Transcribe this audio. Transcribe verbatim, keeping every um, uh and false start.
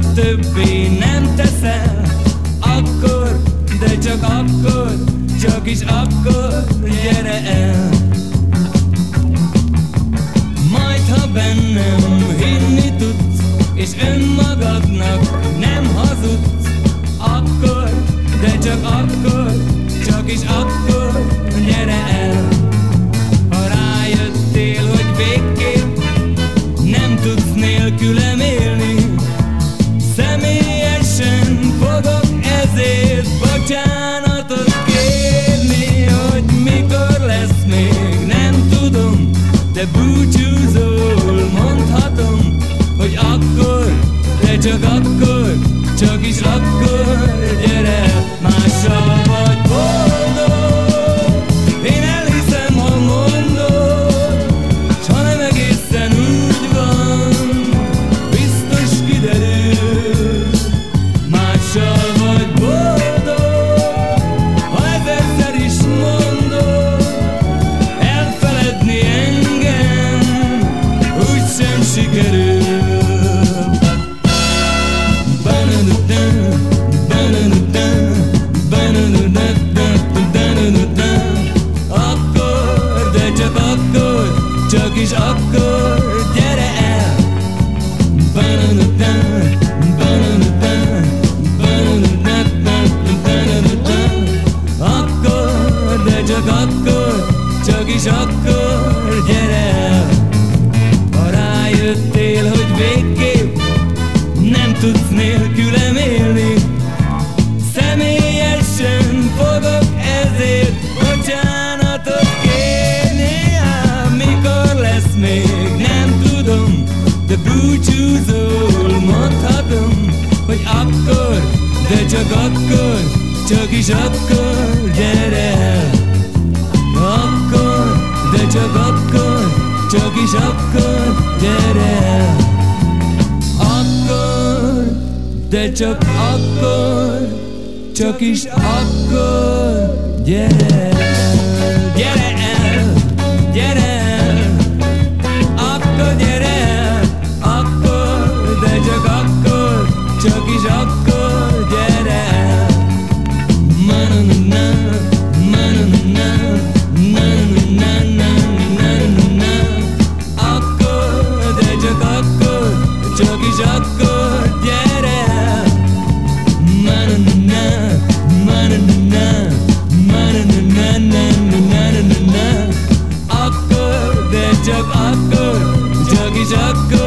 többé nem teszel, akkor, de csak akkor, csak is akkor gyere el. Majd ha bennem hinni tudsz, és önmagadnak nem hazudsz, akkor, de csak akkor, csak is akkor gyere el. Ha rájöttél, hogy végképp nem tudsz nélkülem élni, személyesen fogok ezért bocsánatot kérni. Hogy mikor lesz még nem tudom, de búcsúzol, mondhatom, hogy akkor, de csak akkor, csak is akkor gyere, mással vagy boldog. Én elhiszem, ha mondod, s ha nem egészen úgy van, biztos kiderül, mással vagy boldog. Ha ezerszer is mondod, elfeledni engem úgysem sikerül. Akkor, de csak akkor, csak is akkor gyere el. Akkor, de csak akkor, csak is akkor gyere el. Ha rájöttél, hogy végképp nem tudsz nélkülem élni, személyesen fogok ezért bocsánatot kérni. Ám mikor lesz még nem tudom, de búcsúzol, mondhatom, hogy akkor, de csak akkor, csak is akkor gyere el. Akkor, de csak akkor, csak is akkor gyere el. Akkor, de csak akkor, csak is akkor gyere el. Gyere el, gyere el, akkor gyere el. Akkor, de csak akkor, csak is akkor gyere el. Ma-na-na-na, ma-na-na-na, na-na-na-na, na-na-na. Akkor, de csak akkor, csak is akkor gyere el. Ma-na-na-na, ma-na-na-na, ma-na-na-na, na-na-na. Akkor, de csak akkor, csak is akkor